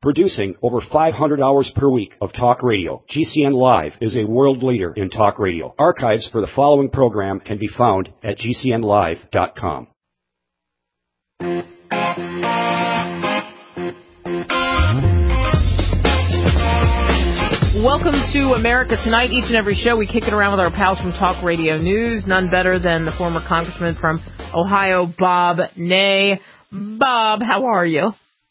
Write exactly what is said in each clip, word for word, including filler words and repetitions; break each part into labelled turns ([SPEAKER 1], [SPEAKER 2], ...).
[SPEAKER 1] Producing over five hundred hours per week of talk radio, G C N Live is a world leader in talk radio. Archives for the following program can be found at G C N live dot com.
[SPEAKER 2] Welcome to America Tonight. Each and every show we kick it around with our pals from Talk Radio News. None better than the former congressman from Ohio, Bob Ney. Bob, how are you?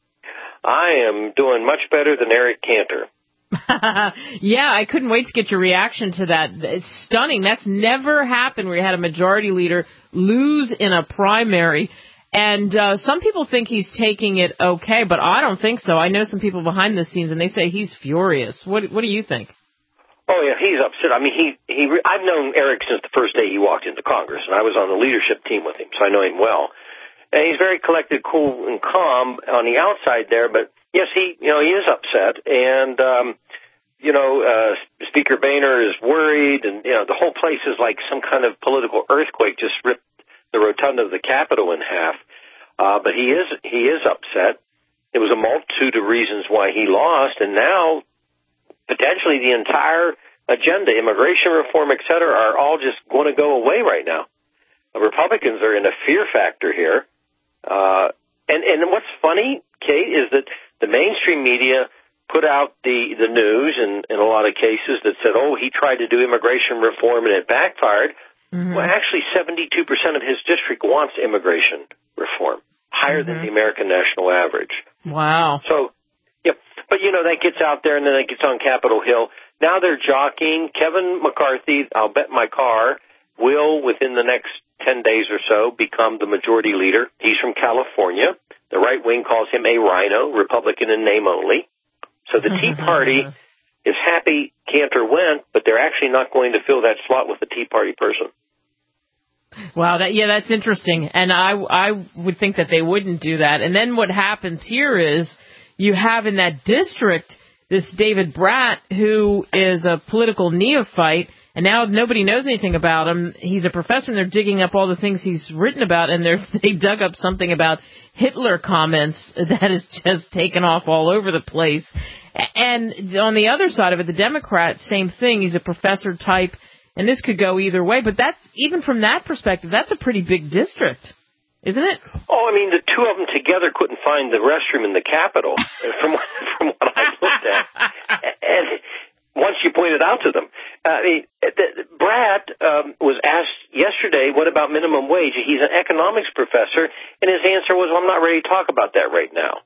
[SPEAKER 3] I am doing much better than Eric Cantor.
[SPEAKER 2] Yeah, I couldn't wait to get your reaction to that. It's stunning. That's never happened where you had a majority leader lose in a primary. And uh, some people think he's taking it okay, but I don't think so. I know some people behind the scenes, and they say he's furious. What What do you think?
[SPEAKER 3] Oh, yeah, he's upset. I mean, he, he. I've known Eric since the first day he walked into Congress, and I was on the leadership team with him, so I know him well. And he's very collected, cool, and calm on the outside there. But yes, he, you know, he is upset. And, um, you know, uh, Speaker Boehner is worried. And, you know, the whole place is like some kind of political earthquake just ripped the rotunda of the Capitol in half. Uh, but he is, he is upset. There was a multitude of reasons why he lost. And now, potentially the entire agenda, immigration reform, et cetera, are all just going to go away right now. The Republicans are in a fear factor here. Uh, and, and what's funny, Kate, is that the mainstream media put out the, the news in, in a lot of cases that said, oh, he tried to do immigration reform and it backfired. Mm-hmm. Well, actually, seventy-two percent of his district wants immigration reform, higher mm-hmm. than the American national average.
[SPEAKER 2] Wow.
[SPEAKER 3] So, yeah, but, you know, that gets out there and then it gets on Capitol Hill. Now they're jockeying. Kevin McCarthy, I'll bet my car, will, within the next ten days or so, become the majority leader. He's from California. The right wing calls him a rhino, Republican in name only. So the Tea Party is happy Cantor went, but they're actually not going to fill that slot with a Tea Party person.
[SPEAKER 2] Wow, that, yeah, that's interesting. And I, I would think that they wouldn't do that. And then what happens here is you have in that district this David Brat, who is a political neophyte, and now nobody knows anything about him. He's a professor, and they're digging up all the things he's written about, and they're, they dug up something about Hitler comments that is just taken off all over the place. And on the other side of it, the Democrats, same thing. He's a professor type, and this could go either way. But that's, even from that perspective, that's a pretty big district, isn't it?
[SPEAKER 3] Oh, I mean, the two of them together couldn't find the restroom in the Capitol, from, from what I looked at. And once you pointed out to them. I mean, Brad um, was asked yesterday, what about minimum wage? He's an economics professor, and his answer was, well, I'm not ready to talk about that right now.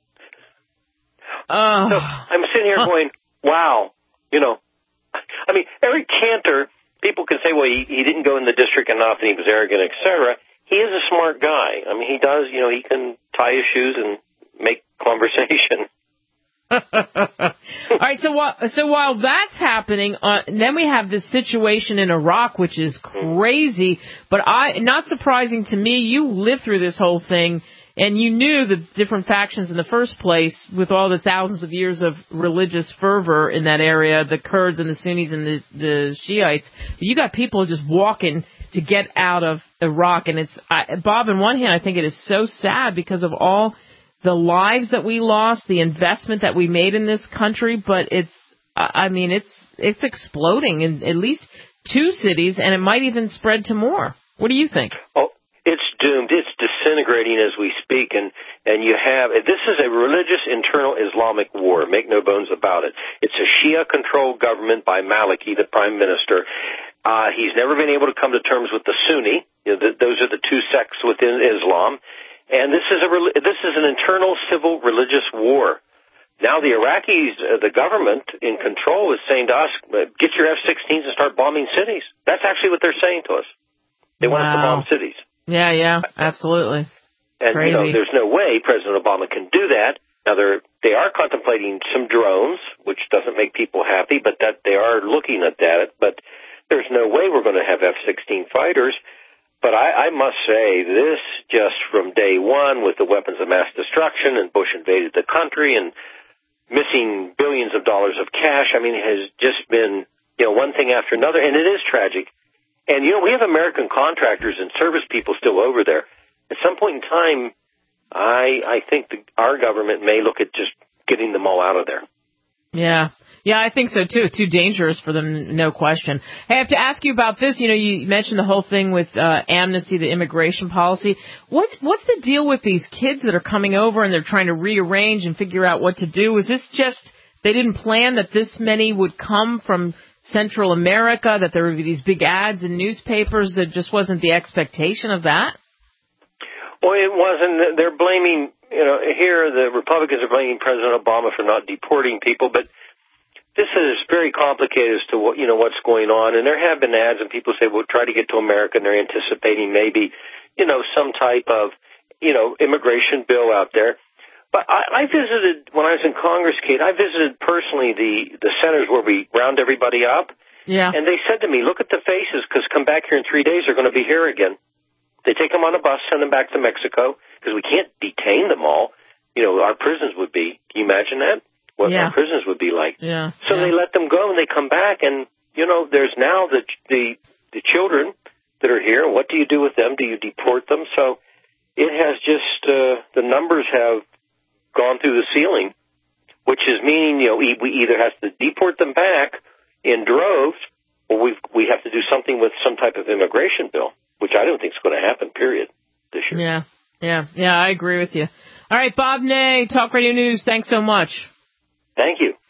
[SPEAKER 2] Uh,
[SPEAKER 3] so I'm sitting here going, wow, you know, I mean, Eric Cantor, people can say, well, he, he didn't go in the district enough, and he was arrogant, et cetera. He is a smart guy. I mean, he does, you know, he can tie his shoes and make conversation.
[SPEAKER 2] All right, so while, so while that's happening, uh, then we have this situation in Iraq, which is crazy. But I, not surprising to me, you lived through this whole thing, and you knew the different factions in the first place with all the thousands of years of religious fervor in that area, the Kurds and the Sunnis and the, the Shiites. But you got people just walking to get out of Iraq, and it's I, Bob. On one hand, I think it is so sad because of all the lives that we lost, the investment that we made in this country, but it's, I mean, it's it's exploding in at least two cities, and it might even spread to more. What do you think?
[SPEAKER 3] Oh, it's doomed. It's disintegrating as we speak, and, and you have, this is a religious internal Islamic war, make no bones about it. It's a Shia-controlled government by Maliki, the prime minister. Uh, he's never been able to come to terms with the Sunni. You know, the, those are the two sects within Islam. And this is a this is an internal civil religious war. Now the Iraqis, uh, the government in control, is saying to us, get your F sixteens and start bombing cities. That's actually what they're saying to us. They
[SPEAKER 2] wow.
[SPEAKER 3] want us to bomb cities.
[SPEAKER 2] Yeah, yeah, absolutely.
[SPEAKER 3] And,
[SPEAKER 2] Crazy.
[SPEAKER 3] you know, there's no way President Obama can do that. Now, they're, they are contemplating some drones, which doesn't make people happy, but that they are looking at that. But there's no way we're going to have F sixteen fighters. But I, I must say, this just from day one with the weapons of mass destruction and Bush invaded the country and missing billions of dollars of cash, I mean, it has just been, you know, one thing after another, and it is tragic. And, you know, we have American contractors and service people still over there. At some point in time, I I think the, our government may look at just getting them all out of there.
[SPEAKER 2] Yeah. Yeah, I think so, too. Too dangerous for them, no question. Hey, I have to ask you about this. You know, you mentioned the whole thing with uh, amnesty, the immigration policy. What What's the deal with these kids that are coming over and they're trying to rearrange and figure out what to do? Is this just they didn't plan that this many would come from Central America, that there would be these big ads in newspapers? That just wasn't the expectation of that?
[SPEAKER 3] Well, it wasn't. They're blaming, you know, here the Republicans are blaming President Obama for not deporting people, but this is very complicated as to what, you know, what's going on. And there have been ads and people say, well, try to get to America, and they're anticipating maybe, you know, some type of, you know, immigration bill out there. But I, I visited, when I was in Congress, Kate, I visited personally the, the centers where we round everybody up.
[SPEAKER 2] Yeah.
[SPEAKER 3] And they said to me, look at the faces, because come back here in three days, they're going to be here again. They take them on a bus, send them back to Mexico, because we can't detain them all. You know, our prisons would be, can you imagine that? What
[SPEAKER 2] yeah.
[SPEAKER 3] our prisons would be like.
[SPEAKER 2] Yeah.
[SPEAKER 3] So
[SPEAKER 2] yeah.
[SPEAKER 3] they let them go, and they come back, and, you know, there's now the, the, the children that are here. What do you do with them? Do you deport them? So it has just, uh, the numbers have gone through the ceiling, which is meaning, you know, we either have to deport them back in droves, or we we have to do something with some type of immigration bill, which I don't think is going to happen, period, this year.
[SPEAKER 2] Yeah, yeah, yeah, I agree with you. All right, Bob Ney, Talk Radio News, thanks so much.
[SPEAKER 3] Thank you.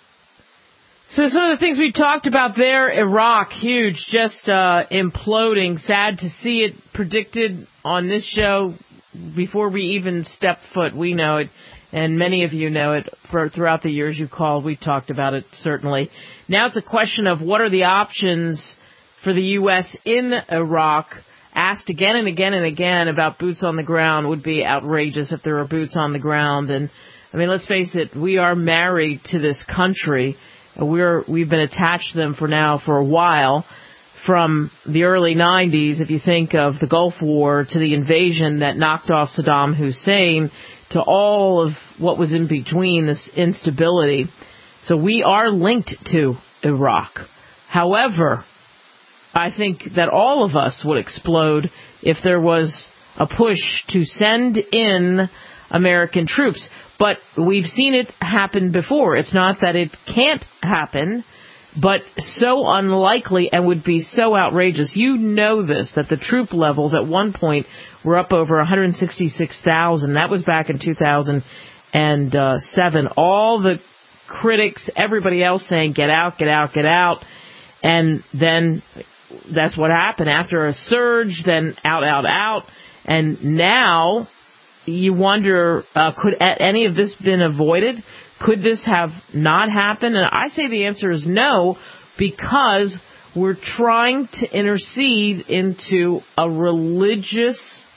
[SPEAKER 2] So some of the things we talked about there, Iraq, huge, just uh, imploding. Sad to see it predicted on this show before we even stepped foot. We know it, and many of you know it. For throughout the years you called, we talked about it, certainly. Now it's a question of what are the options for the U S in Iraq. Asked again and again and again about boots on the ground. Would be outrageous if there were boots on the ground. And I mean, let's face it, we are married to this country. We're, we've been attached to them for now for a while. From the early nineties, if you think of the Gulf War to the invasion that knocked off Saddam Hussein to all of what was in between, this instability. So we are linked to Iraq. However, I think that all of us would explode if there was a push to send in American troops. But we've seen it happen before. It's not that it can't happen, but so unlikely and would be so outrageous. You know this, that the troop levels at one point were up over one hundred sixty-six thousand. That was back in two thousand seven. All the critics, everybody else saying, get out, get out, get out. And then that's what happened. After a surge, then out, out, out. And now you wonder, uh, could any of this been avoided? Could this have not happened? And I say the answer is no, because we're trying to intercede into a religious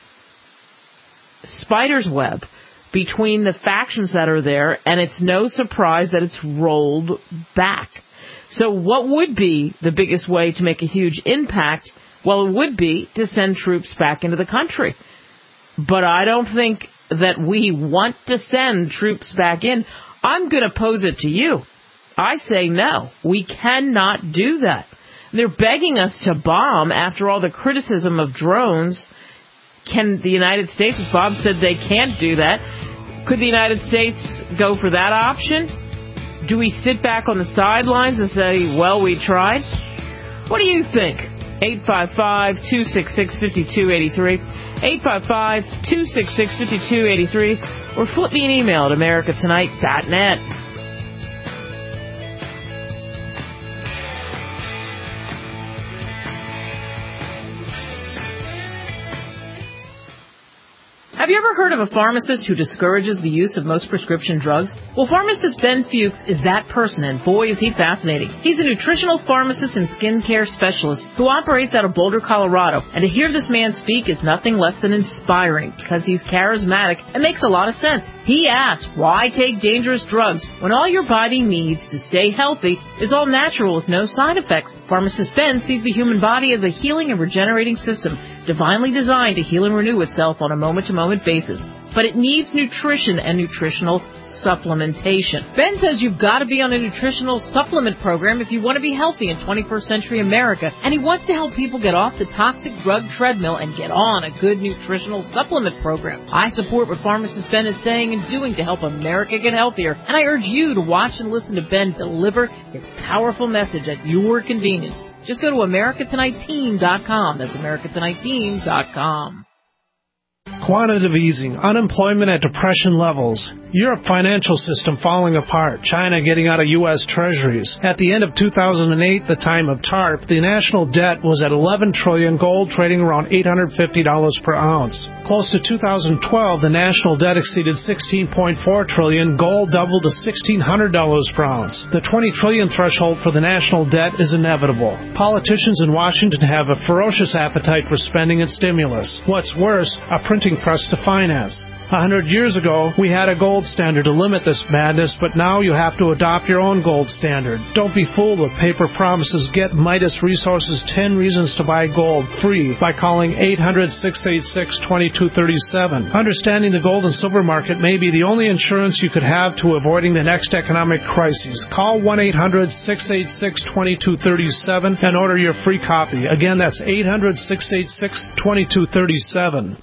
[SPEAKER 2] spider's web between the factions that are there, and it's no surprise that it's rolled back. So what would be the biggest way to make a huge impact? Well, it would be to send troops back into the country. But I don't think that we want to send troops back in. I'm going to pose it to you. I say no. We cannot do that. They're begging us to bomb after all the criticism of drones. Can the United States, as Bob said, they can't do that. Could the United States go for that option? Do we sit back on the sidelines and say, well, we tried? What do you think? eight five five, two six six, five two eight three. eight five five, two six six, five two eight three. Or flip me an email at america tonight dot net. Have you ever heard of a pharmacist who discourages the use of most prescription drugs? Well, pharmacist Ben Fuchs is that person, and boy, is he fascinating. He's a nutritional pharmacist and skincare specialist who operates out of Boulder, Colorado. And to hear this man speak is nothing less than inspiring, because he's charismatic and makes a lot of sense. He asks, why take dangerous drugs when all your body needs to stay healthy is all natural with no side effects? Pharmacist Ben sees the human body as a healing and regenerating system, divinely designed to heal and renew itself on a moment-to-moment moment basis. But it needs nutrition and nutritional supplementation. Ben says you've got to be on a nutritional supplement program if you want to be healthy in twenty-first century America, and he wants to help people get off the toxic drug treadmill and get on a good nutritional supplement program. I support what pharmacist Ben is saying and doing to help America get healthier, and I urge you to watch and listen to Ben deliver his powerful message at your convenience. Just go to America Tonight Team dot com. That's America Tonight Team dot com.
[SPEAKER 4] Quantitative easing, unemployment at depression levels, Europe financial system falling apart, China getting out of U S treasuries. At the end of two thousand eight, the time of TARP, the national debt was at eleven trillion dollars, gold trading around eight hundred fifty dollars per ounce. Close to two thousand twelve, the national debt exceeded sixteen point four trillion dollars, gold doubled to sixteen hundred dollars per ounce. The twenty trillion dollars threshold for the national debt is inevitable. Politicians in Washington have a ferocious appetite for spending and stimulus. What's worse, a printing press to finance. A hundred years ago, we had a gold standard to limit this madness, but now you have to adopt your own gold standard. Don't be fooled with paper promises. Get Midas Resources ten Reasons to Buy Gold free by calling eight hundred, six eight six, two two three seven. Understanding the gold and silver market may be the only insurance you could have to avoiding the next economic crisis. Call one eight hundred, six eight six, two two three seven and order your free copy. Again, that's eight hundred, six eight six, two two three seven.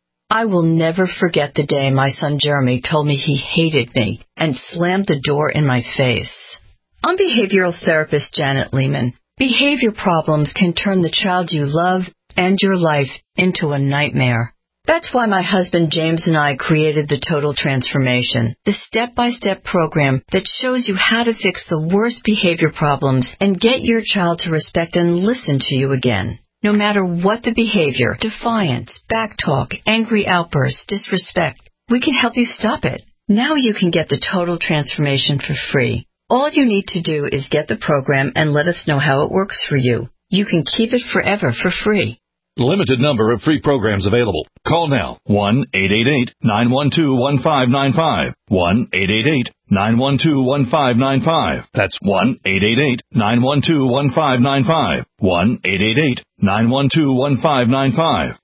[SPEAKER 5] I will never forget the day my son Jeremy told me he hated me and slammed the door in my face. I'm behavioral therapist Janet Lehman. Behavior problems can turn the child you love and your life into a nightmare. That's why my husband James and I created the Total Transformation, the step-by-step program that shows you how to fix the worst behavior problems and get your child to respect and listen to you again. No matter what the behavior, defiance, backtalk, angry outbursts, disrespect, we can help you stop it. Now you can get the Total Transformation for free. All you need to do is get the program and let us know how it works for you. You can keep it forever for free.
[SPEAKER 6] Limited number of free programs available. Call now. one eight eight eight, nine one two, one five nine five. one eight eight eight, nine one two, one five nine five. That's one eight eight eight, nine one two, one five nine five. one eight eight eight, nine one two, one five nine five.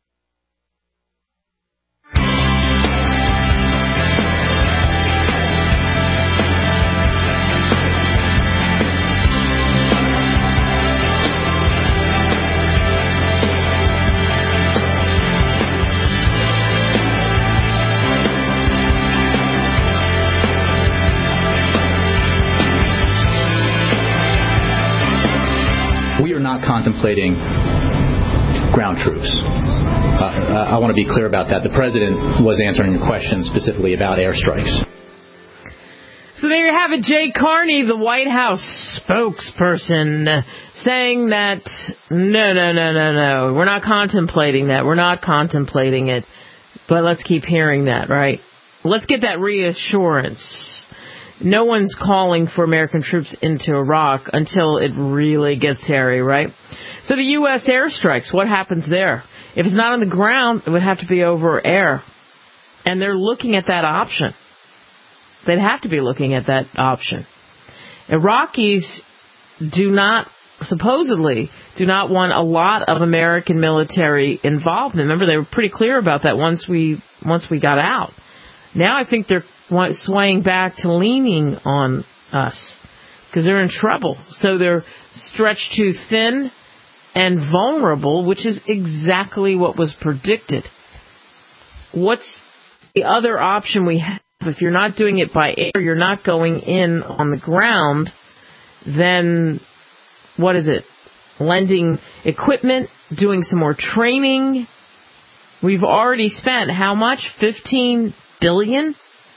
[SPEAKER 7] Not contemplating ground troops. Uh, I want to be clear about that. The President was answering a question specifically about airstrikes.
[SPEAKER 2] So there you have it, Jay Carney, the White House spokesperson, saying that, no, no, no, no, no, we're not contemplating that. We're not contemplating it. But let's keep hearing that, right? Let's get that reassurance. No one's calling for American troops into Iraq until it really gets hairy, right? So the U S airstrikes, what happens there? If it's not on the ground, it would have to be over air. And they're looking at that option. They'd have to be looking at that option. Iraqis do not, supposedly, do not want a lot of American military involvement. Remember, they were pretty clear about that once we once we got out. Now I think they're swaying back to leaning on us because they're in trouble. So they're stretched too thin and vulnerable, which is exactly what was predicted. What's the other option we have? If you're not doing it by air, you're not going in on the ground, then what is it? Lending equipment, doing some more training. We've already spent how much? fifteen billion?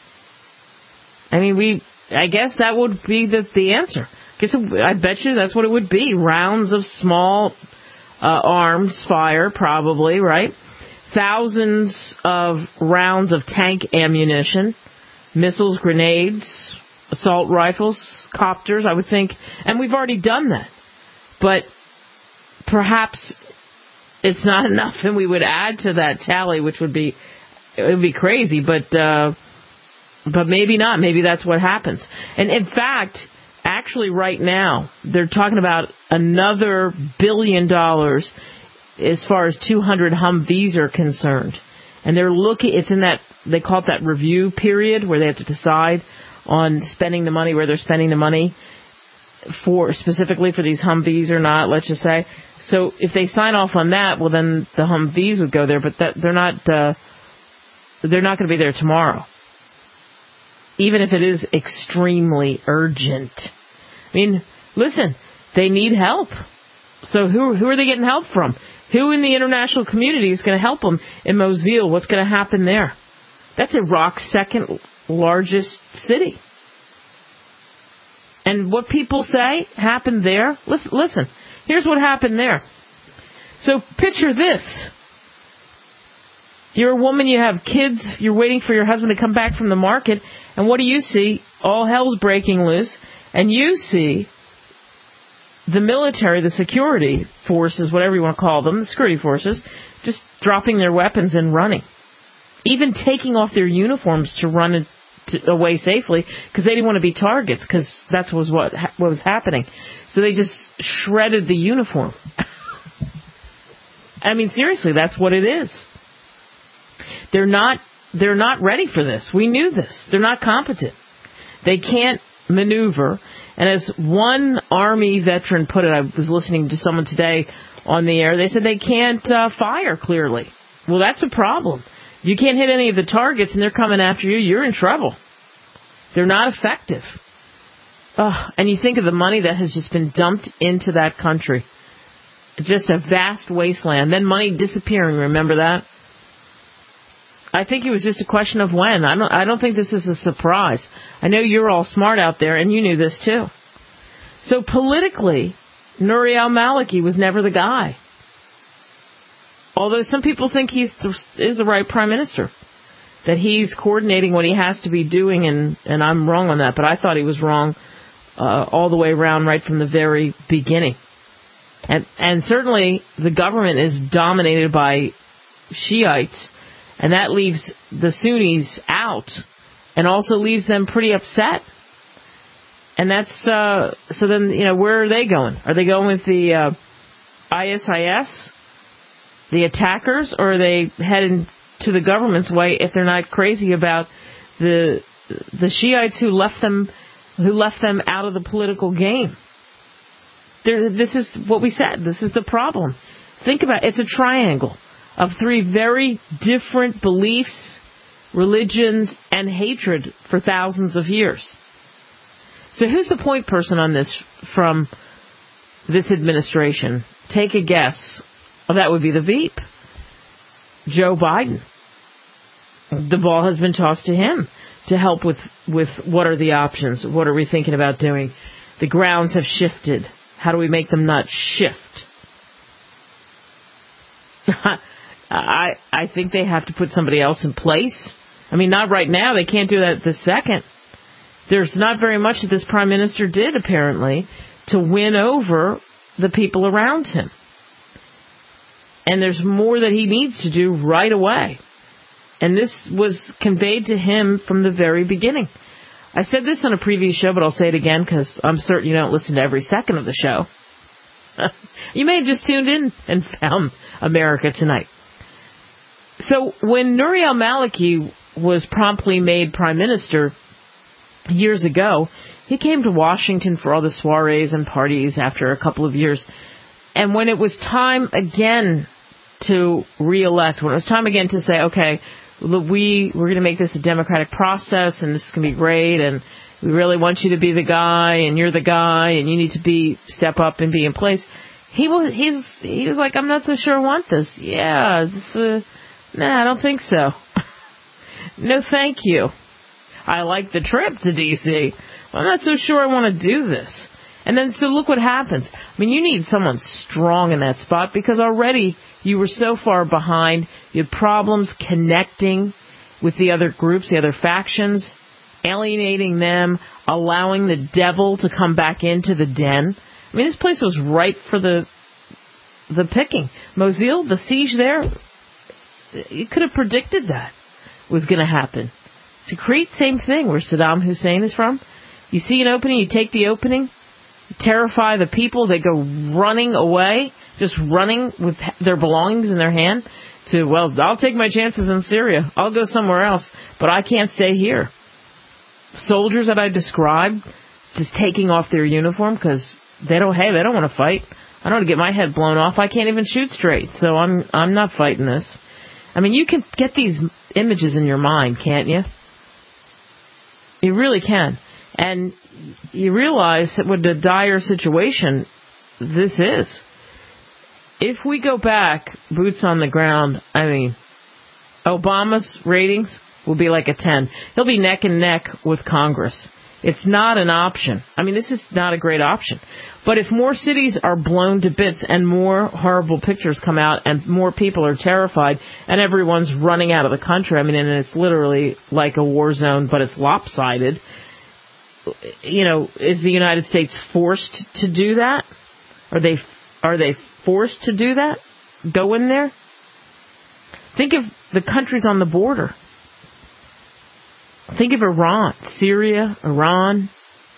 [SPEAKER 2] I mean, we. I guess that would be the the answer. I guess it, I bet you that's what it would be. Rounds of small uh, arms fire, probably, right? Thousands of rounds of tank ammunition, missiles, grenades, assault rifles, copters, I would think. And we've already done that. But perhaps it's not enough, and we would add to that tally, which would be it would be crazy, but uh, but maybe not. Maybe that's what happens. And in fact, actually right now, they're talking about another billion dollars as far as two hundred Humvees are concerned. And they're looking, it's in that, they call it that review period where they have to decide on spending the money, where they're spending the money for, specifically for these Humvees or not, let's just say. So if they sign off on that, well then the Humvees would go there, but that, they're not, uh, they're not going to be there tomorrow. Even if it is extremely urgent. I mean, listen, they need help. So who who are they getting help from? Who in the international community is going to help them in Mosul? What's going to happen there? That's Iraq's second largest city. And what people say happened there, listen, listen, here's what happened there. So picture this. You're a woman, you have kids, you're waiting for your husband to come back from the market, and what do you see? All hell's breaking loose, and you see the military, the security forces, whatever you want to call them, the security forces, just dropping their weapons and running. Even taking off their uniforms to run it to, away safely, because they didn't want to be targets, because that's was what, what was happening. So they just shredded the uniform. I mean, seriously, that's what it is. They're not, they're not ready for this. We knew this. They're not competent. They can't maneuver. And as one Army veteran put it, I was listening to someone today on the air, they said they can't uh, fire clearly. Well, that's a problem. If you can't hit any of the targets and they're coming after you, you're in trouble. They're not effective. Ugh, and you think of the money that has just been dumped into that country. Just a vast wasteland. Then money disappearing, remember that? I think it was just a question of when. I don't, I don't think this is a surprise. I know you're all smart out there, and you knew this too. So politically, Nouri al-Maliki was never the guy. Although some people think he is the right prime minister, that he's coordinating what he has to be doing, and, and I'm wrong on that. But I thought he was wrong uh, all the way around right from the very beginning. And, and certainly the government is dominated by Shiites, and that leaves the Sunnis out and also leaves them pretty upset. And that's, uh, so then, you know, where are they going? Are they going with the uh, I S I S, the attackers, or are they heading to the government's way if they're not crazy about the the Shiites who left them, who left them out of the political game? There, this is what we said. This is the problem. Think about it. It's a triangle of three very different beliefs, religions, and hatred for thousands of years. So who's the point person on this from this administration? Take a guess. Well, that would be the Veep, Joe Biden. The ball has been tossed to him to help with, with what are the options? What are we thinking about doing? The grounds have shifted. How do we make them not shift? I I think they have to put somebody else in place. I mean, not right now. They can't do that the second. There's not very much that this prime minister did, apparently, to win over the people around him. And there's more that he needs to do right away. And this was conveyed to him from the very beginning. I said this on a previous show, but I'll say it again because I'm certain you don't listen to every second of the show. You may have just tuned in and found America Tonight. So when Nouri al-Maliki was promptly made prime minister years ago, he came to Washington for all the soirees and parties after a couple of years. And when it was time again to re-elect, when it was time again to say, okay, we, we're going to make this a democratic process and this is going to be great and we really want you to be the guy and you're the guy and you need to be step up and be in place. He was, he's, he was like, I'm not so sure I want this. Yeah, this, uh, nah, I don't think so. No, thank you. I like the trip to D C I'm not so sure I want to do this. And then, so look what happens. I mean, you need someone strong in that spot because already you were so far behind. You had problems connecting with the other groups, the other factions, alienating them, allowing the devil to come back into the den. I mean, this place was ripe for the the picking. Mosul, the siege there, you could have predicted that was going to happen. Tikrit, same thing, where Saddam Hussein is from. You see an opening, you take the opening, you terrify the people, they go running away, just running with their belongings in their hand. to, well, I'll take my chances in Syria. I'll go somewhere else, but I can't stay here. Soldiers that I described just taking off their uniform because they don't, hey, they don't want to fight. I don't want to get my head blown off. I can't even shoot straight, so I'm I'm not fighting this. I mean, you can get these images in your mind, can't you? You really can. And you realize that what a dire situation this is. If we go back, boots on the ground, I mean, Obama's ratings will be like a ten. He'll be neck and neck with Congress. It's not an option. I mean, this is not a great option. But if more cities are blown to bits and more horrible pictures come out and more people are terrified and everyone's running out of the country, I mean, and it's literally like a war zone, but it's lopsided, you know, is the United States forced to do that? Are they, are they forced to do that? Go in there? Think of the countries on the border. Think of Iran, Syria, Iran,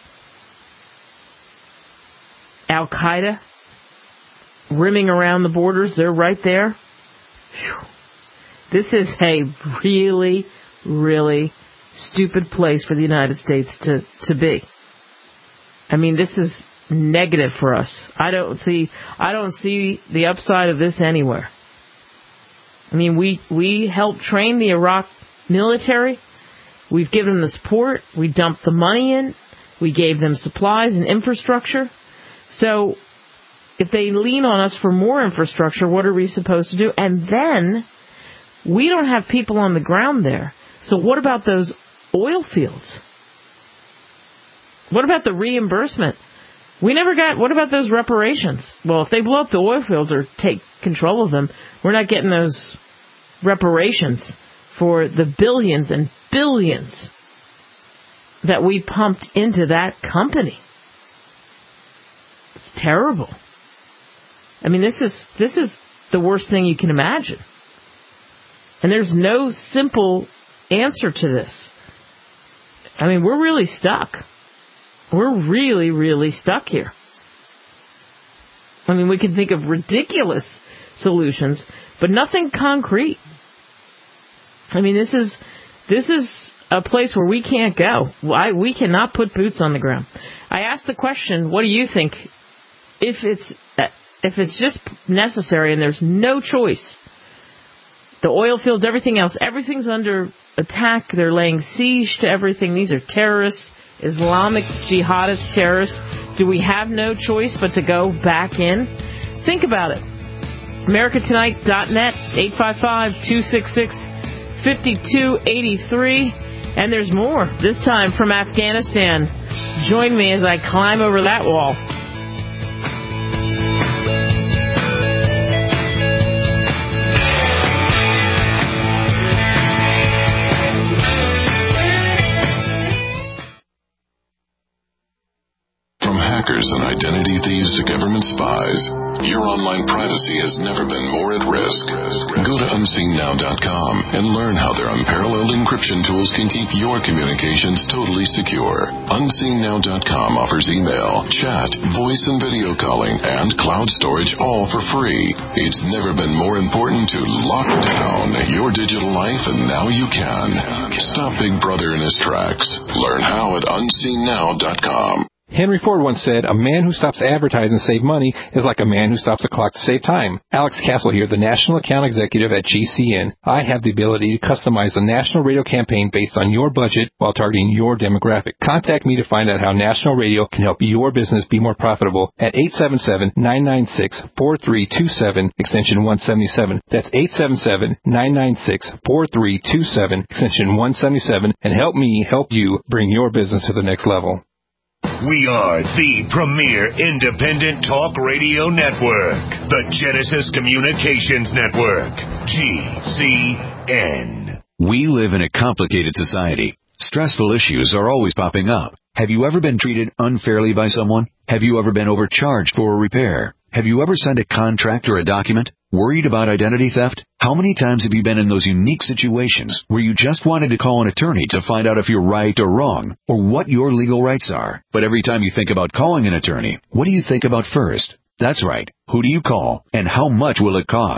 [SPEAKER 2] Al-Qaeda, rimming around the borders. They're right there. Whew. This is a really, really stupid place for the United States to, to be. I mean, this is negative for us. I don't see, I don't see the upside of this anywhere. I mean, we, we helped train the Iraq military. We've given them the support. We dumped the money in. We gave them supplies and infrastructure. So if they lean on us for more infrastructure, what are we supposed to do? And then we don't have people on the ground there. So what about those oil fields? What about the reimbursement? We never got, what about those reparations? Well, if they blow up the oil fields or take control of them, we're not getting those reparations for the billions and billions that we pumped into that company. It's terrible. I mean, this is this is the worst thing you can imagine. And there's no simple answer to this. I mean, we're really stuck. We're really, really stuck here. I mean, we can think of ridiculous solutions, but nothing concrete. I mean, this is this is a place where we can't go. Why we cannot put boots on the ground. I asked the question, what do you think if it's if it's just necessary and there's no choice? The oil fields, everything else, everything's under attack. They're laying siege to everything. These are terrorists, Islamic jihadist terrorists. Do we have no choice but to go back in? Think about it. America Tonight dot net, eight five five, two six six, five two eight three. And there's more, this time from Afghanistan. Join me as I climb over that wall.
[SPEAKER 8] From hackers and identity thieves to government spies, your online privacy has never been more at risk. Go to unseen now dot com and learn how their unparalleled encryption tools can keep your communications totally secure. unseen now dot com offers email, chat, voice and video calling, and cloud storage all for free. It's never been more important to lock down your digital life, and now you can. Stop Big Brother in his tracks. Learn how at unseen now dot com.
[SPEAKER 9] Henry Ford once said, a man who stops advertising to save money is like a man who stops a clock to save time. Alex Castle here, the National Account Executive at G C N. I have the ability to customize a national radio campaign based on your budget while targeting your demographic. Contact me to find out how national radio can help your business be more profitable at eight seven seven, nine nine six, four three two seven, extension one seventy-seven. That's eight seven seven, nine nine six, four three two seven, extension one seventy-seven, and help me help you bring your business to the next level.
[SPEAKER 10] We are the premier independent talk radio network, the Genesis Communications Network, G C N.
[SPEAKER 11] We live in a complicated society. Stressful issues are always popping up. Have you ever been treated unfairly by someone? Have you ever been overcharged for a repair? Have you ever signed a contract or a document? Worried about identity theft? How many times have you been in those unique situations where you just wanted to call an attorney to find out if you're right or wrong, or what your legal rights are? But every time you think about calling an attorney, what do you think about first? That's right. Who do you call, and how much will it cost?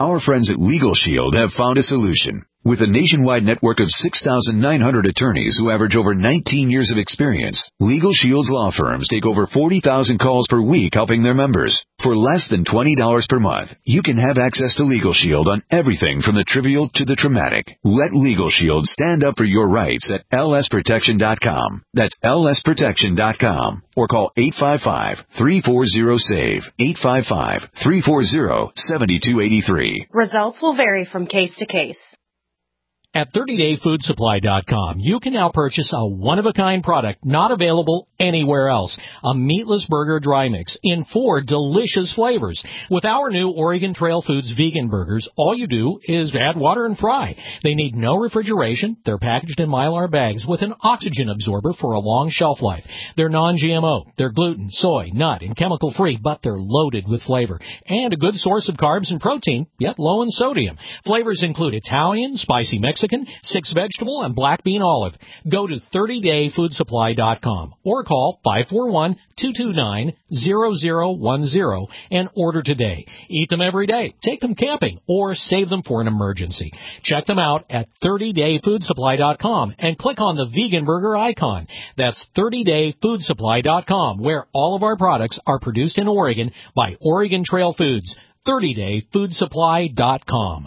[SPEAKER 11] Our friends at Legal Shield have found a solution. With a nationwide network of six thousand nine hundred attorneys who average over nineteen years of experience, Legal Shield's law firms take over forty thousand calls per week helping their members. For less than twenty dollars per month, you can have access to Legal Shield on everything from the trivial to the traumatic. Let Legal Shield stand up for your rights at L S protection dot com. That's L S protection dot com. Or call eight five five, three four zero, S A V E, eight five five, three four zero, seven two eight three.
[SPEAKER 12] Results will vary from case to case.
[SPEAKER 13] At thirty day food supply dot com, you can now purchase a one-of-a-kind product not available anywhere else. A meatless burger dry mix in four delicious flavors. With our new Oregon Trail Foods vegan burgers, all you do is add water and fry. They need no refrigeration. They're packaged in Mylar bags with an oxygen absorber for a long shelf life. They're non G M O. They're gluten, soy, nut, and chemical-free, but they're loaded with flavor. And a good source of carbs and protein, yet low in sodium. Flavors include Italian, spicy Mexican, Mexican, six vegetable, and black bean olive. Go to thirty day food supply dot com or call five four one, two two nine, zero zero one zero and order today. Eat them every day, take them camping, or save them for an emergency. Check them out at thirty day food supply dot com and click on the vegan burger icon. That's thirty day food supply dot com, where all of our products are produced in Oregon by Oregon Trail Foods. thirty day food supply dot com.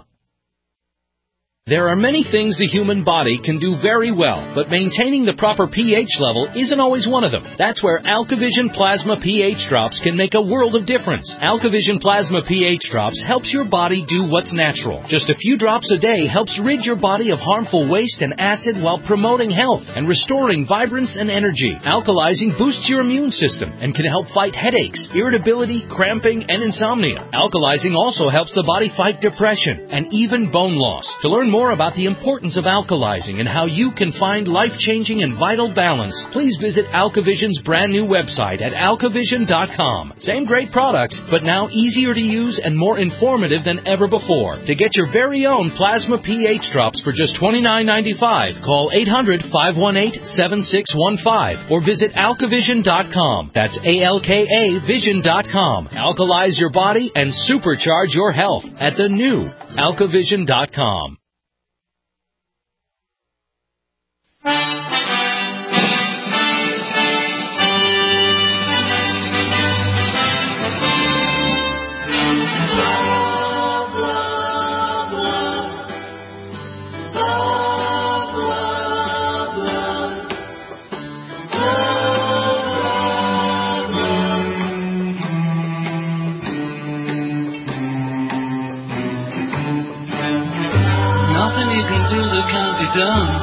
[SPEAKER 14] There are many things the human body can do very well, but maintaining the proper pH level isn't always one of them. That's where AlkaVision Plasma pH Drops can make a world of difference. AlkaVision Plasma pH Drops helps your body do what's natural. Just a few drops a day helps rid your body of harmful waste and acid while promoting health and restoring vibrance and energy. Alkalizing boosts your immune system and can help fight headaches, irritability, cramping, and insomnia. Alkalizing also helps the body fight depression and even bone loss. To learn more about the importance of alkalizing and how you can find life-changing and vital balance, please visit AlkaVision's brand new website at alka vision dot com. Same great products, but now easier to use and more informative than ever before. To get your very own Plasma pH Drops for just twenty-nine ninety-five, call eight hundred, five one eight, seven six one five or visit alka vision dot com. That's A L K A vision dot com. Alkalize your body and supercharge your health at the new alka vision dot com.
[SPEAKER 15] Done.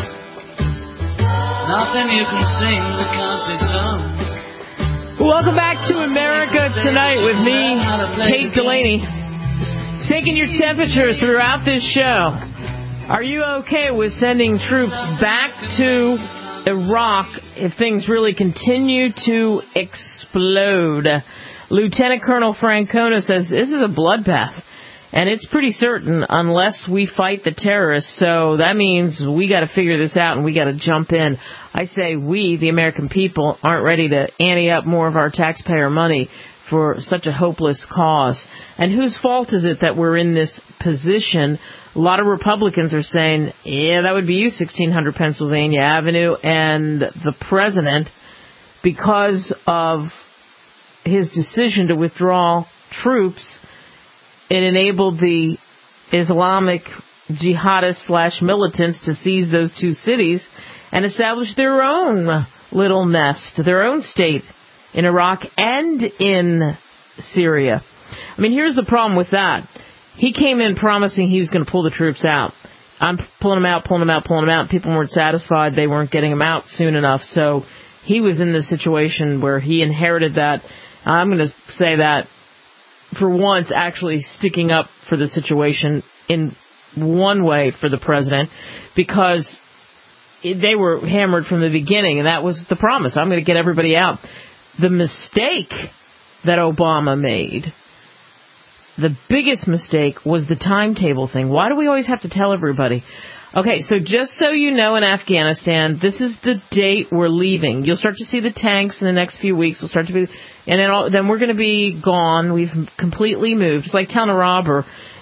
[SPEAKER 15] Nothing you can sing that can't be sung.
[SPEAKER 2] Welcome back to America Tonight with me, Kate Delaney. Taking your temperature throughout this show. Are you okay with sending troops back to Iraq if things really continue to explode? Lieutenant Colonel Francona says this is a bloodbath. And it's pretty certain unless we fight the terrorists. So that means we got to figure this out and we got to jump in. I say we, the American people, aren't ready to ante up more of our taxpayer money for such a hopeless cause. And whose fault is it that we're in this position? A lot of Republicans are saying, yeah, that would be you, sixteen hundred Pennsylvania Avenue. And the president, because of his decision to withdraw troops, it enabled the Islamic jihadists slash militants to seize those two cities and establish their own little nest, their own state in Iraq and in Syria. I mean, here's the problem with that. He came in promising he was going to pull the troops out. I'm pulling them out, pulling them out, pulling them out. People weren't satisfied. They weren't getting them out soon enough. So he was in this situation where he inherited that. I'm going to say that for once, actually sticking up for the situation in one way for the president, because they were hammered from the beginning, and that was the promise. I'm going to get everybody out. The mistake that Obama made, the biggest mistake, was the timetable thing. Why do we always have to tell everybody? Okay, so just so you know, in Afghanistan, this is the date we're leaving. You'll start to see the tanks in the next few weeks. We'll start to be, and then all, then we're going to be gone. We've completely moved. It's like telling a robber,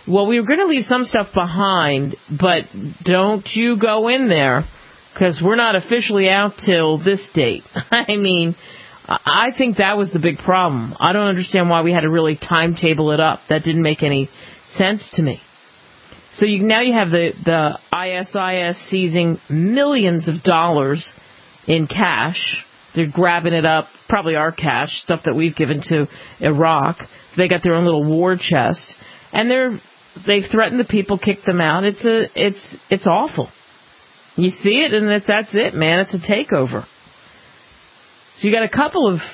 [SPEAKER 2] well, we were going to leave some stuff behind, but don't you go in there, because we're not officially out till this date. I mean, I think that was the big problem. I don't understand why we had to really timetable it up. That didn't make any sense to me. So you, now you have the, the I S I S seizing millions of dollars in cash. They're grabbing it up, probably our cash, stuff that we've given to Iraq. So they got their own little war chest. And they're, they've threatened the people, kicked them out. It's a, it's, it's awful. You see it, and that, that's it, man. It's a takeover. So you got a couple of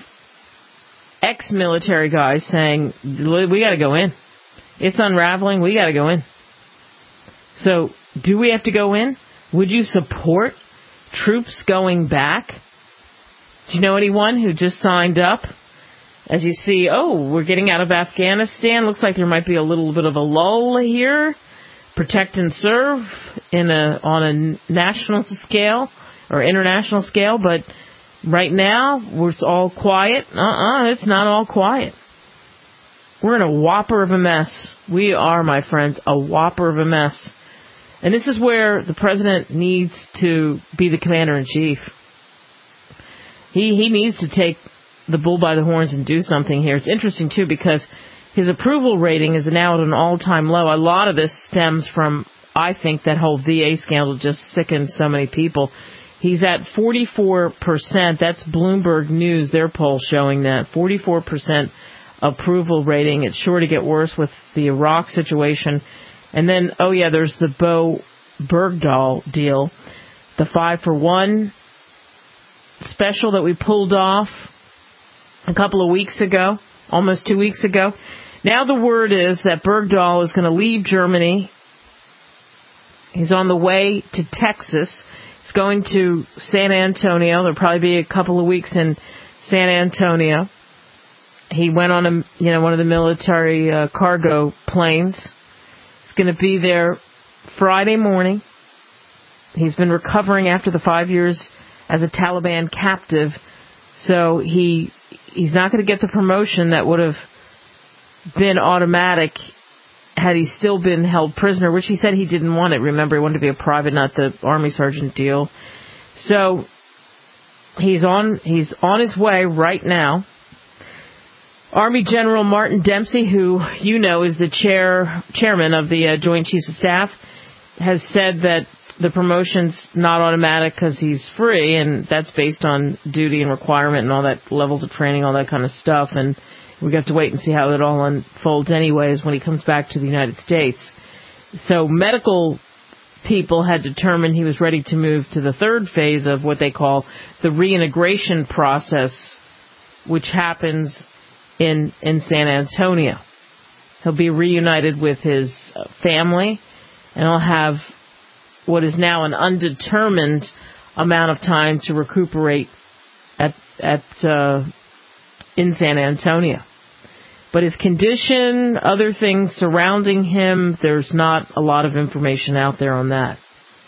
[SPEAKER 2] ex-military guys saying, we got to go in. It's unraveling. We got to go in. So do we have to go in? Would you support troops going back? Do you know anyone who just signed up? As you see, oh, we're getting out of Afghanistan. Looks like there might be a little bit of a lull here. Protect and serve in a on a national scale or international scale, but right now we're all quiet. Uh-uh, it's not all quiet. We're in a whopper of a mess. We are, my friends, a whopper of a mess. And this is where the president needs to be the commander-in-chief. He he needs to take the bull by the horns and do something here. It's interesting, too, because his approval rating is now at an all-time low. A lot of this stems from, I think, that whole V A scandal just sickened so many people. He's at forty-four percent. That's Bloomberg News, their poll showing that. forty-four percent approval rating. It's sure to get worse with the Iraq situation. And then, oh yeah, there's the Bo Bergdahl deal. The five for one special that we pulled off a couple of weeks ago, almost two weeks ago. Now the word is that Bergdahl is going to leave Germany. He's on the way to Texas. He's going to San Antonio. There'll probably be a couple of weeks in San Antonio. He went on a, you know, one of the military uh, cargo planes. He's going to be there Friday morning. He's been recovering after the five years as a Taliban captive. So he he's not going to get the promotion that would have been automatic had he still been held prisoner, which he said he didn't want it. Remember, he wanted to be a private, not the army sergeant deal. So he's on he's on his way right now. Army General Martin Dempsey, who you know is the chair chairman of the uh, Joint Chiefs of Staff, has said that the promotion's not automatic because he's free, and that's based on duty and requirement and all that, levels of training, all that kind of stuff. And we got to wait and see how it all unfolds anyways when he comes back to the United States. So medical people had determined he was ready to move to the third phase of what they call the reintegration process, which happens in in San Antonio. He'll be reunited with his family, and he'll have what is now an undetermined amount of time to recuperate at at uh, in San Antonio. But his condition, other things surrounding him, there's not a lot of information out there on that.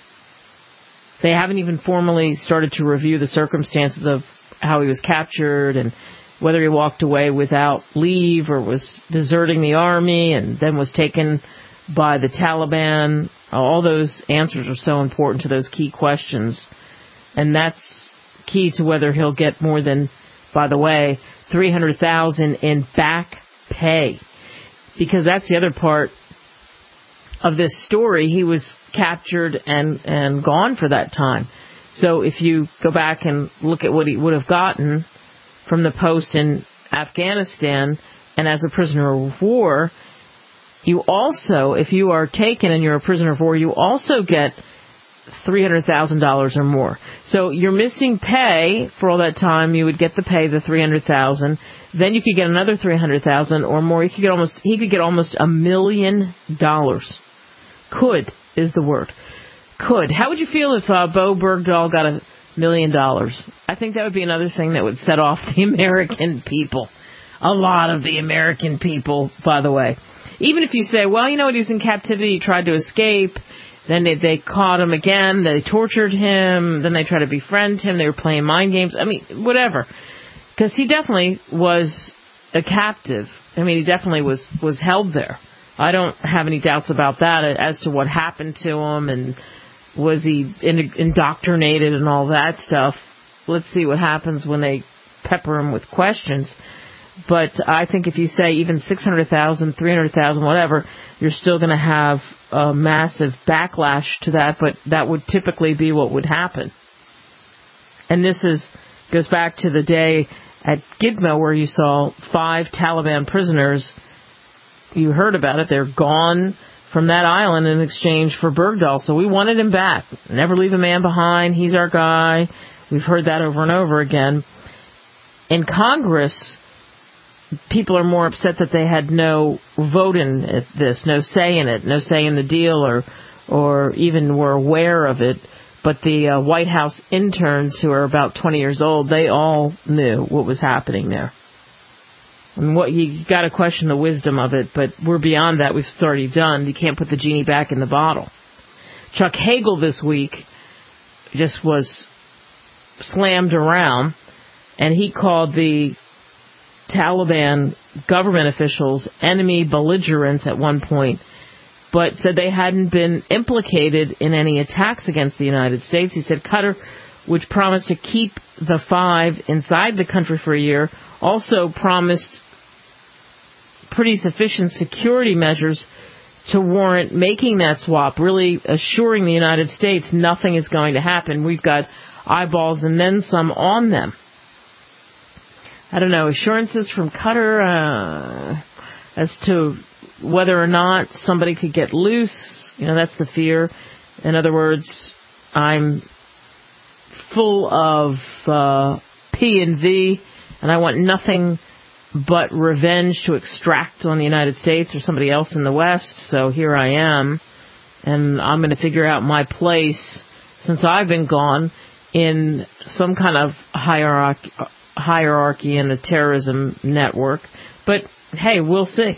[SPEAKER 2] They haven't even formally started to review the circumstances of how he was captured and whether he walked away without leave or was deserting the army and then was taken by the Taliban. All those answers are so important to those key questions. And that's key to whether he'll get more than, by the way, three hundred thousand dollars in back pay. Because that's the other part of this story. He was captured and, and gone for that time. So if you go back and look at what he would have gotten from the post in Afghanistan and as a prisoner of war, you also, if you are taken and you're a prisoner of war, you also get three hundred thousand dollars or more. So you're missing pay for all that time. You would get the pay, the three hundred thousand dollars. Then you could get another three hundred thousand dollars or more. He could get almost, he could get almost a million dollars. Could is the word. Could. How would you feel if uh, Bo Bergdahl got a million dollars? I think that would be another thing that would set off the American people. A lot of the American people, by the way. Even if you say, well, you know what, he's in captivity, he tried to escape, then they, they caught him again, they tortured him, then they tried to befriend him, they were playing mind games, I mean, whatever. Because he definitely was a captive. I mean, he definitely was, was held there. I don't have any doubts about that as to what happened to him and was he in- indoctrinated and all that stuff. Let's see what happens when they pepper him with questions. But I think if you say even six hundred thousand, three hundred thousand, whatever, you're still going to have a massive backlash to that, but that would typically be what would happen. And this is goes back to the day at Gitmo where you saw five Taliban prisoners. You heard about it. They're gone from that island in exchange for Bergdahl. So we wanted him back. Never leave a man behind. He's our guy. We've heard that over and over again. In Congress, people are more upset that they had no vote in this, no say in it, no say in the deal, or or even were aware of it. But the uh, White House interns, who are about twenty years old, they all knew what was happening there. I mean, what you got to question the wisdom of it, but we're beyond that. We've already done. You can't put the genie back in the bottle. Chuck Hagel this week just was slammed around, and he called the Taliban government officials enemy belligerents at one point, but said they hadn't been implicated in any attacks against the United States. He said Qatar, which promised to keep the five inside the country for a year, also promised pretty sufficient security measures to warrant making that swap, really assuring the United States nothing is going to happen. We've got eyeballs and then some on them. I don't know, assurances from Qatar uh, as to whether or not somebody could get loose. You know, that's the fear. In other words, I'm full of uh, P and V, and I want nothing but revenge to extract on the United States or somebody else in the West. So here I am, and I'm going to figure out my place, since I've been gone, in some kind of hierarchy, hierarchy in the terrorism network. But, hey, we'll see.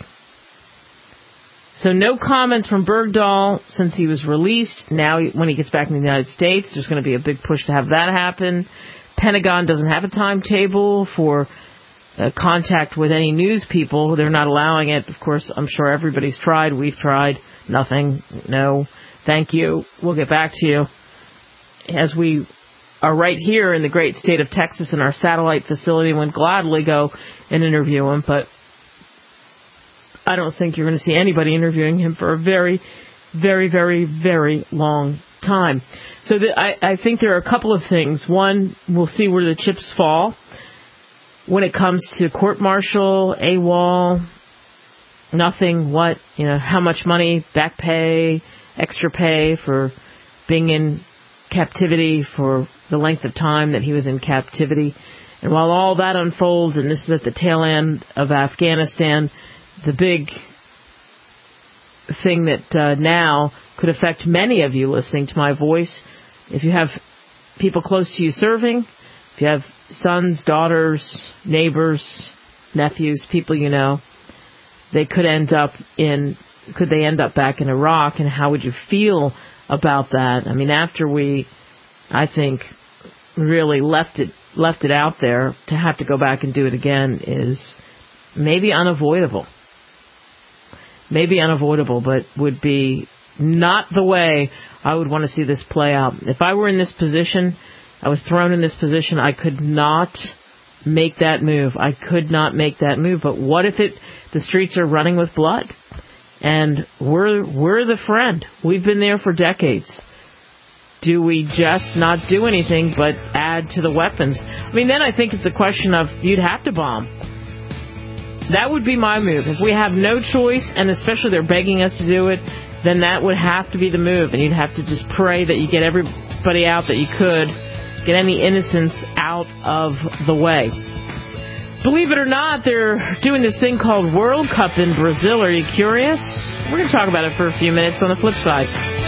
[SPEAKER 2] So no comments from Bergdahl since he was released. Now, when he gets back in the United States, there's going to be a big push to have that happen. Pentagon doesn't have a timetable for uh, contact with any news people. They're not allowing it. Of course, I'm sure everybody's tried. We've tried. Nothing. No. Thank you. We'll get back to you. As we are right here in the great state of Texas in our satellite facility, and would gladly go and interview him, but I don't think you're going to see anybody interviewing him for a very, very, very, very long time. So the, I, I think there are a couple of things. One, we'll see where the chips fall when it comes to court-martial, AWOL, nothing, what, you know, how much money, back pay, extra pay for being in captivity for the length of time that he was in captivity. And while all that unfolds, and this is at the tail end of Afghanistan, the big thing that uh, now could affect many of you listening to my voice, if you have people close to you serving, if you have sons, daughters, neighbors, nephews, people you know, they could end up in, could they end up back in Iraq, and how would you feel about that? I mean, after we, I think, really left it, left it out there, to have to go back and do it again is maybe unavoidable. Maybe unavoidable, but would be not the way I would want to see this play out. If I were in this position, I was thrown in this position, I could not make that move. I could not make that move. But what if it, the streets are running with blood? And we're, we're the friend. We've been there for decades. Do we just not do anything but add to the weapons? I mean, then I think it's a question of you'd have to bomb. That would be my move. If we have no choice, and especially they're begging us to do it, then that would have to be the move. And you'd have to just pray that you get everybody out that you could, get any innocents out of the way. Believe it or not, they're doing this thing called World Cup in Brazil. Are you curious? We're going to talk about it for a few minutes on the flip side.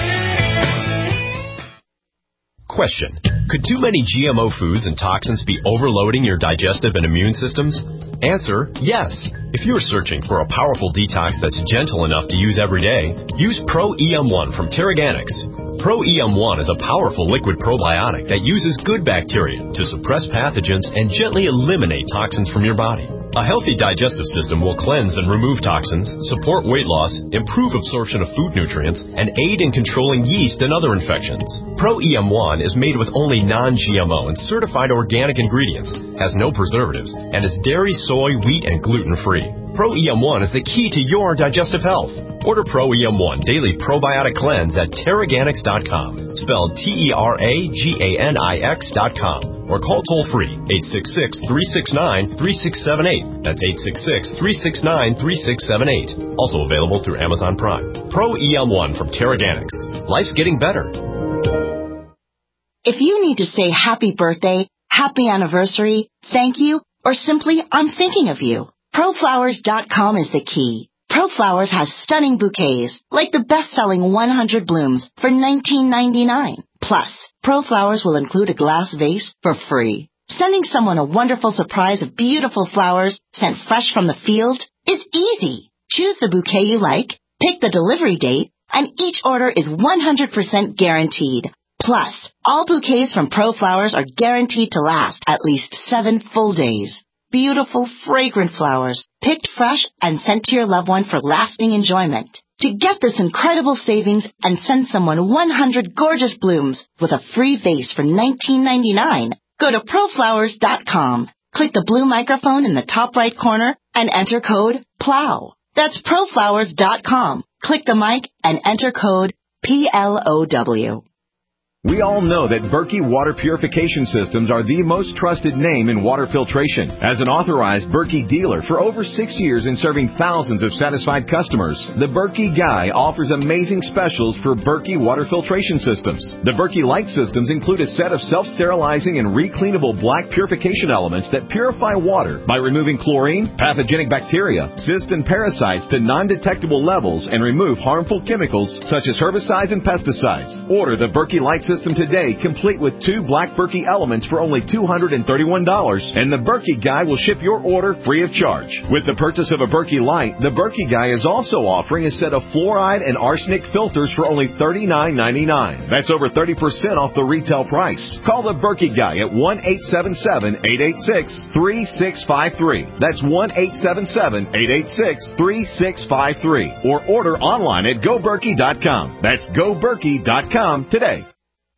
[SPEAKER 16] Question. Could too many G M O foods and toxins be overloading your digestive and immune systems? Answer, yes. If you're searching for a powerful detox that's gentle enough to use every day, use Pro E M one from Teraganix. Pro E M one is a powerful liquid probiotic that uses good bacteria to suppress pathogens and gently eliminate toxins from your body. A healthy digestive system will cleanse and remove toxins, support weight loss, improve absorption of food nutrients, and aid in controlling yeast and other infections. Pro E M one is made with only non-G M O and certified organic ingredients, has no preservatives, and is dairy, soy, wheat, and gluten-free. Pro E M one is the key to your digestive health. Order Pro E M one Daily Probiotic Cleanse at Teraganix dot com, spelled T E R A G A N I X dot com, or call toll-free eight six six, three six nine, three six seven eight. That's eight six six, three six nine, three six seven eight. Also available through Amazon Prime. Pro E M one from Teraganix. Life's getting better.
[SPEAKER 17] If you need to say happy birthday, happy anniversary, thank you, or simply I'm thinking of you, Pro Flowers dot com is the key. ProFlowers has stunning bouquets, like the best-selling one hundred blooms for nineteen ninety-nine. Plus, ProFlowers will include a glass vase for free. Sending someone a wonderful surprise of beautiful flowers sent fresh from the field is easy. Choose the bouquet you like, pick the delivery date, and each order is one hundred percent guaranteed. Plus, all bouquets from ProFlowers are guaranteed to last at least seven full days. Beautiful, fragrant flowers, picked fresh and sent to your loved one for lasting enjoyment. To get this incredible savings and send someone one hundred gorgeous blooms with a free vase for nineteen ninety-nine, go to Pro Flowers dot com. Click the blue microphone in the top right corner and enter code PLOW. That's Pro Flowers dot com. Click the mic and enter code P L O W.
[SPEAKER 18] We all know that Berkey Water Purification Systems are the most trusted name in water filtration. As an authorized Berkey dealer for over six years and serving thousands of satisfied customers, the Berkey Guy offers amazing specials for Berkey Water Filtration Systems. The Berkey Light Systems include a set of self-sterilizing and recleanable black purification elements that purify water by removing chlorine, pathogenic bacteria, cysts, and parasites to non-detectable levels and remove harmful chemicals such as herbicides and pesticides. Order the Berkey Light Systems today, complete with two black Berkey elements for only two hundred thirty-one dollars, and the Berkey Guy will ship your order free of charge. With the purchase of a Berkey Light, the Berkey Guy is also offering a set of fluoride and arsenic filters for only thirty-nine ninety-nine. That's over thirty percent off the retail price. Call the Berkey Guy at one eight seven seven, eight eight six, three six five three. That's one eight seven seven, eight eight six, three six five three. Or order online at Go Berkey dot com. That's Go Berkey dot com today.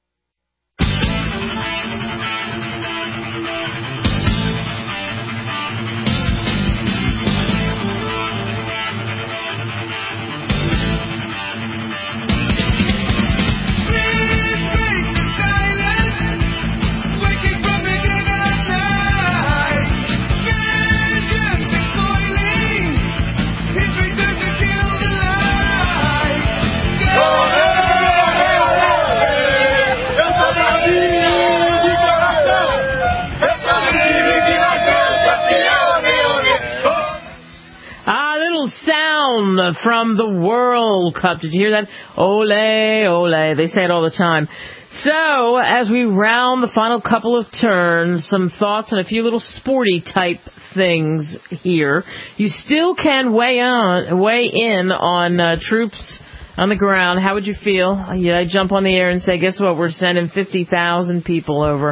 [SPEAKER 2] From the World Cup. Did you hear that? Ole, ole. They say it all the time. So, as we round the final couple of turns, some thoughts and a few little sporty type things here. You still can weigh on, weigh in on uh, troops on the ground. How would you feel? Yeah, I jump on the air and say, guess what? We're sending fifty thousand people over.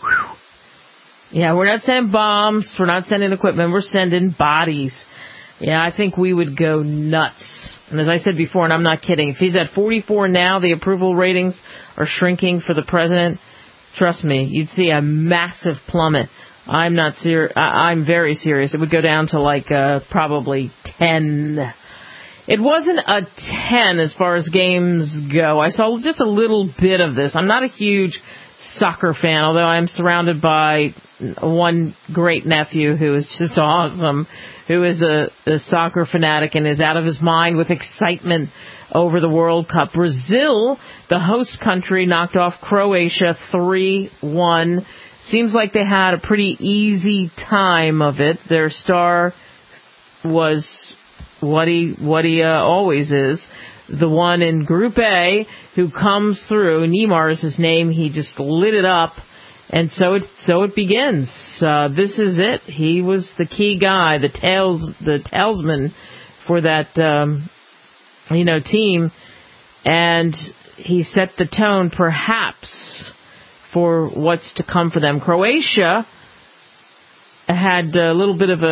[SPEAKER 2] Whew. Yeah, we're not sending bombs. We're not sending equipment. We're sending bodies. Yeah, I think we would go nuts. And as I said before, and I'm not kidding, if he's at forty-four now, the approval ratings are shrinking for the president. Trust me, you'd see a massive plummet. I'm not serious. I'm very serious. It would go down to like uh, probably ten. It wasn't a ten as far as games go. I saw just a little bit of this. I'm not a huge soccer fan, although I'm surrounded by one great nephew who is just awesome, who is a, a soccer fanatic and is out of his mind with excitement over the World Cup. Brazil, the host country, knocked off Croatia three one. Seems like they had a pretty easy time of it. Their star was what he what he uh, always is, the one in Group A who comes through. Neymar is his name. He just lit it up. And so it so it begins. Uh, this is it. He was the key guy, the tails, the talisman for that, um, you know, team, and he set the tone, perhaps, for what's to come for them. Croatia had a little bit of a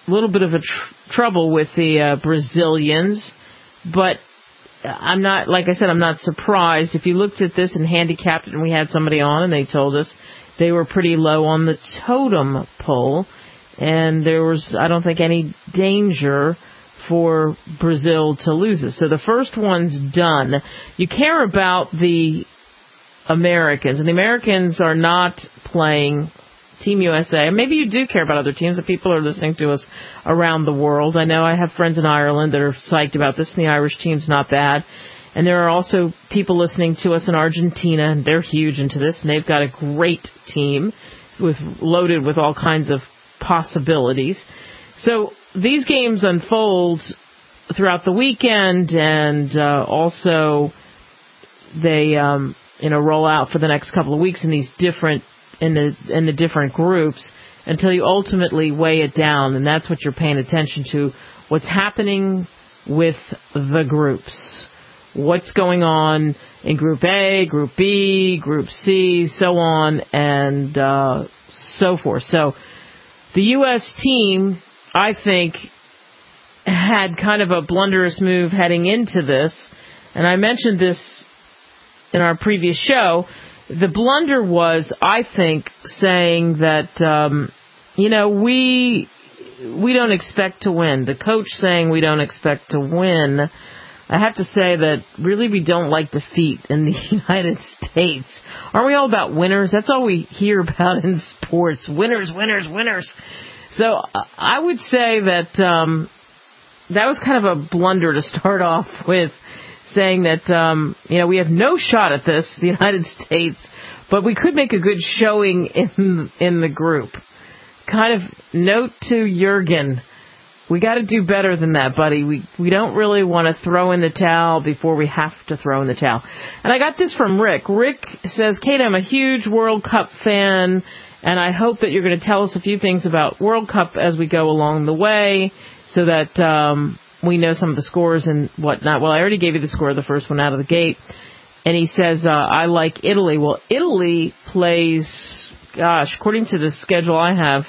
[SPEAKER 2] little bit of a tr- trouble with the uh, Brazilians, but I'm not, like I said, I'm not surprised. If you looked at this and handicapped it, and we had somebody on and they told us they were pretty low on the totem pole, and there was, I don't think, any danger for Brazil to lose this. So the first one's done. You care about the Americans, and the Americans are not playing Team U S A. Maybe you do care about other teams, and people are listening to us around the world. I know I have friends in Ireland that are psyched about this, and the Irish team's not bad. And there are also people listening to us in Argentina, and they're huge into this, and they've got a great team with loaded with all kinds of possibilities. So these games unfold throughout the weekend, and uh, also they um, you know roll out for the next couple of weeks in these different in the in the different groups until you ultimately weigh it down, and that's what you're paying attention to. What's happening with the groups? What's going on in Group A, Group B, Group C, so on and uh, so forth. So the U S team, I think, had kind of a blunderous move heading into this, and I mentioned this in our previous show. The blunder was, I think, saying that, um, you know, we we don't expect to win. The coach saying we don't expect to win. I have to say that really we don't like defeat in the United States. Aren't we all about winners? That's all we hear about in sports. Winners, winners, winners. So I would say that um, that was kind of a blunder to start off with, saying that, um, you know, we have no shot at this, the United States, but we could make a good showing in in the group. Kind of note to Jurgen, we got to do better than that, buddy. We we don't really want to throw in the towel before we have to throw in the towel. And I got this from Rick. Rick says, Kate, I'm a huge World Cup fan, and I hope that you're going to tell us a few things about World Cup as we go along the way so that um, we know some of the scores and whatnot. Well, I already gave you the score of the first one out of the gate. And he says, uh, I like Italy. Well, Italy plays, gosh, according to the schedule I have,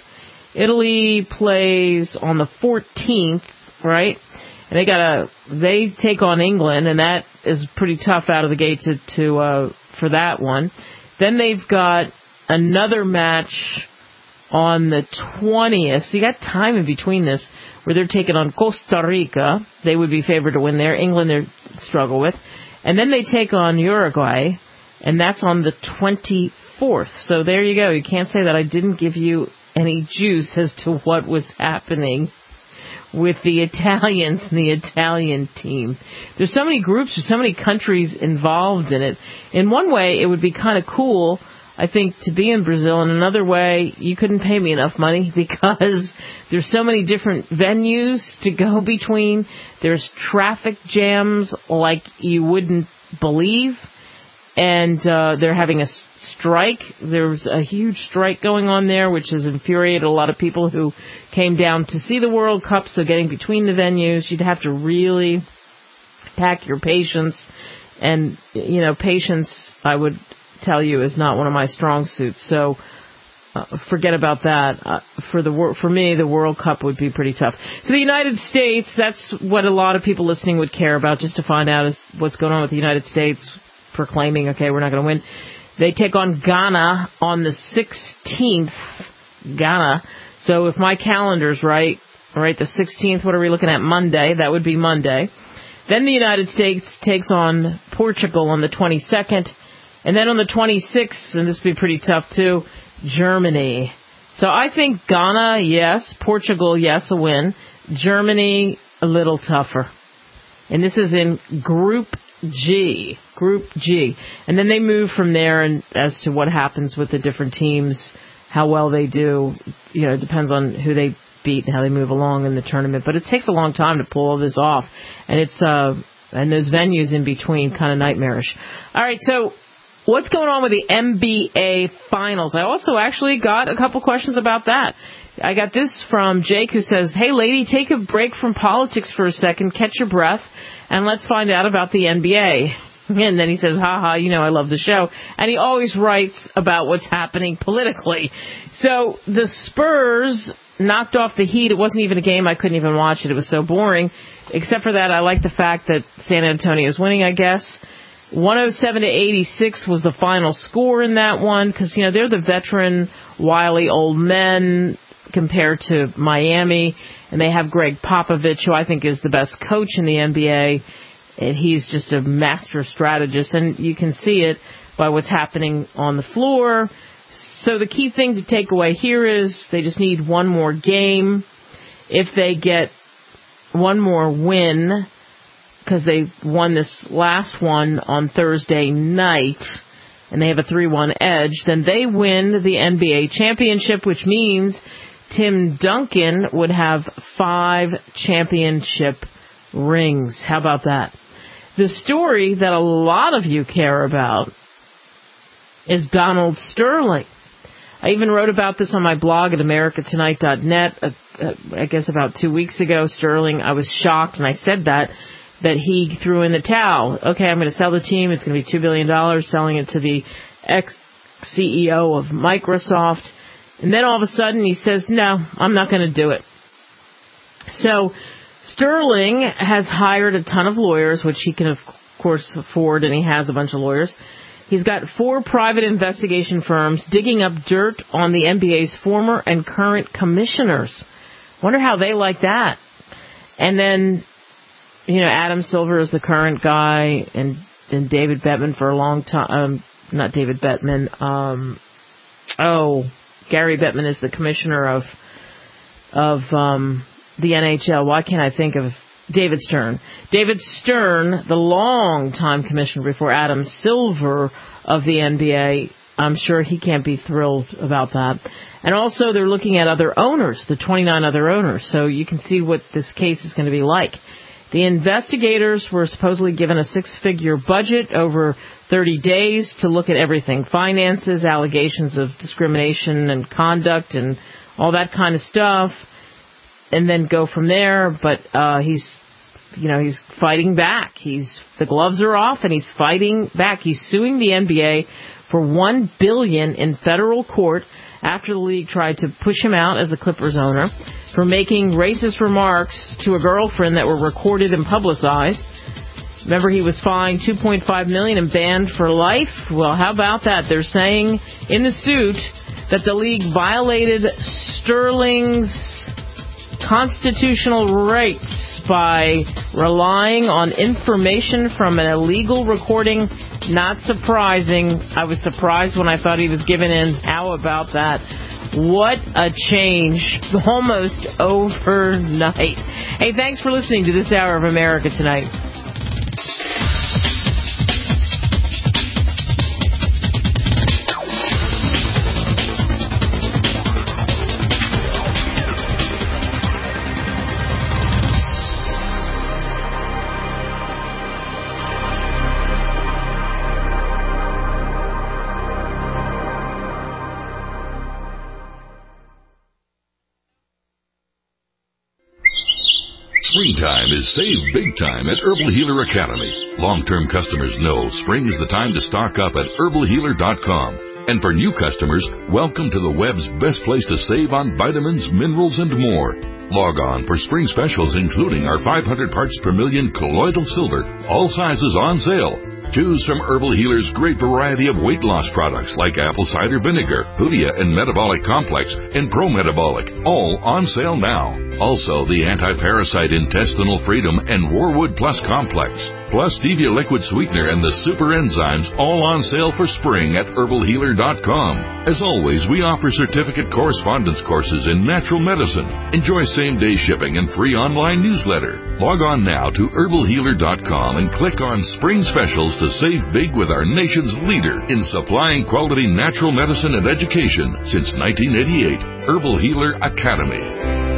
[SPEAKER 2] Italy plays on the fourteenth, right? And they got a, they take on England, and that is pretty tough out of the gate to, to, uh, for that one. Then they've got another match on the twentieth. So you got time in between this where they're taking on Costa Rica. They would be favored to win there. England, they struggle with. And then they take on Uruguay, and that's on the twenty-fourth. So there you go. You can't say that I didn't give you any juice as to what was happening with the Italians and the Italian team. There's so many groups, there's so many countries involved in it. In one way, it would be kind of cool, I think, to be in Brazil. In another way, you couldn't pay me enough money because there's so many different venues to go between. There's traffic jams like you wouldn't believe. And uh, they're having a strike. There's a huge strike going on there, which has infuriated a lot of people who came down to see the World Cup. So getting between the venues, you'd have to really pack your patience. And, you know, patience, I would tell you, is not one of my strong suits. So uh, forget about that. Uh, for the for me, the World Cup would be pretty tough. So the United States, that's what a lot of people listening would care about, just to find out is what's going on with the United States. Proclaiming, okay, we're not going to win. They take on Ghana on the sixteenth. Ghana. So if my calendar's right, right, the sixteenth, what are we looking at? Monday. That would be Monday. Then the United States takes on Portugal on the twenty-second. And then on the twenty-sixth, and this would be pretty tough too, Germany. So I think Ghana, yes. Portugal, yes, a win. Germany, a little tougher. And this is in Group G, Group G. And then they move from there, and as to what happens with the different teams, how well they do, you know, it depends on who they beat and how they move along in the tournament. But it takes a long time to pull all this off. And it's, uh, and those venues in between, kind of nightmarish. All right, so what's going on with the N B A Finals? I also actually got a couple questions about that. I got this from Jake, who says, hey, lady, take a break from politics for a second, catch your breath, and let's find out about the N B A. And then he says, haha, you know I love the show. And he always writes about what's happening politically. So the Spurs knocked off the heat. It wasn't even a game. I couldn't even watch it. It was so boring. Except for that, I like the fact that San Antonio is winning, I guess. one oh seven to eighty-six was the final score in that one because, you know, they're the veteran, wily old men compared to Miami. And they have Greg Popovich, who I think is the best coach in the N B A. And he's just a master strategist. And you can see it by what's happening on the floor. So the key thing to take away here is they just need one more game. If they get one more win, because they won this last one on Thursday night, and they have a three one edge, then they win the N B A championship, which means Tim Duncan would have five championship rings. How about that? The story that a lot of you care about is Donald Sterling. I even wrote about this on my blog at america tonight dot net, uh, uh, I guess about two weeks ago. Sterling, I was shocked, and I said that, that he threw in the towel. Okay, I'm going to sell the team. It's going to be two billion dollars, selling it to the ex-C E O of Microsoft. And then all of a sudden he says, no, I'm not going to do it. So Sterling has hired a ton of lawyers, which he can, of course, afford, and he has a bunch of lawyers. He's got four private investigation firms digging up dirt on the N B A's former and current commissioners. Wonder how they like that. And then, you know, Adam Silver is the current guy, and, and David Bettman for a long time. Um, not David Bettman. Um, oh, Gary Bettman is the commissioner of of um, the N H L. Why can't I think of David Stern? David Stern, the long-time commissioner before Adam Silver of the N B A. I'm sure he can't be thrilled about that. And also they're looking at other owners, the twenty-nine other owners. So you can see what this case is going to be like. The investigators were supposedly given a six-figure budget over thirty days to look at everything. Finances, allegations of discrimination and conduct and all that kind of stuff. And then go from there. But uh, he's, you know, he's fighting back. He's the gloves are off, and he's fighting back. He's suing the N B A for one billion dollars in federal court after the league tried to push him out as the Clippers owner for making racist remarks to a girlfriend that were recorded and publicized. Remember, he was fined two point five million dollars and banned for life. Well, how about that? They're saying in the suit that the league violated Sterling's constitutional rights by relying on information from an illegal recording. Not surprising. I was surprised when I thought he was given in. How about that? What a change. Almost overnight. Hey, thanks for listening to this hour of America Tonight.
[SPEAKER 19] Springtime is save big time at Herbal Healer Academy. Long-term customers know spring is the time to stock up at herbal healer dot com. And for new customers, welcome to the web's best place to save on vitamins, minerals, and more. Log on for spring specials, including our five hundred parts per million colloidal silver, all sizes on sale. Choose from Herbal Healer's great variety of weight loss products like apple cider vinegar, Hoodia and Metabolic Complex, and Pro Metabolic, all on sale now. Also, the Anti-Parasite Intestinal Freedom and Warwood Plus Complex, plus Stevia Liquid Sweetener and the Super Enzymes, all on sale for spring at herbal healer dot com. As always, we offer certificate correspondence courses in natural medicine. Enjoy same-day shipping and free online newsletter. Log on now to herbal healer dot com and click on Spring Specials to save big with our nation's leader in supplying quality natural medicine and education since nineteen eighty-eight, Herbal Healer Academy.